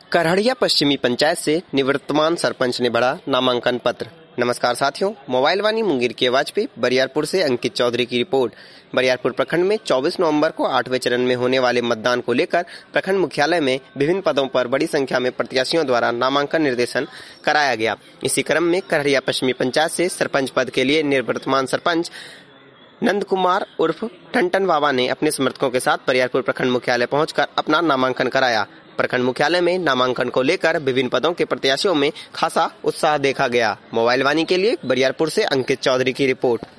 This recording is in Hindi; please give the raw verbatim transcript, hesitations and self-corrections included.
करहड़िया पश्चिमी पंचायत से निवर्तमान सरपंच ने भरा नामांकन पत्र। नमस्कार साथियों, मोबाइल वाणी मुंगेर की आवाज पे बरियारपुर से अंकित चौधरी की रिपोर्ट। बरियारपुर प्रखंड में चौबीस नवंबर को आठवें चरण में होने वाले मतदान को लेकर प्रखंड मुख्यालय में विभिन्न पदों पर बड़ी संख्या में प्रत्याशियों द्वारा नामांकन निर्देशन कराया गया। इसी क्रम में करहड़िया पश्चिमी पंचायत से सरपंच पद के लिए निवर्तमान सरपंच नंद कुमार उर्फ टंटन बाबा ने अपने समर्थकों के साथ बरियारपुर प्रखंड मुख्यालय पहुंचकर अपना नामांकन कराया। प्रखंड मुख्यालय में नामांकन को लेकर विभिन्न पदों के प्रत्याशियों में खासा उत्साह देखा गया। मोबाइल वाणी के लिए बरियारपुर से अंकित चौधरी की रिपोर्ट।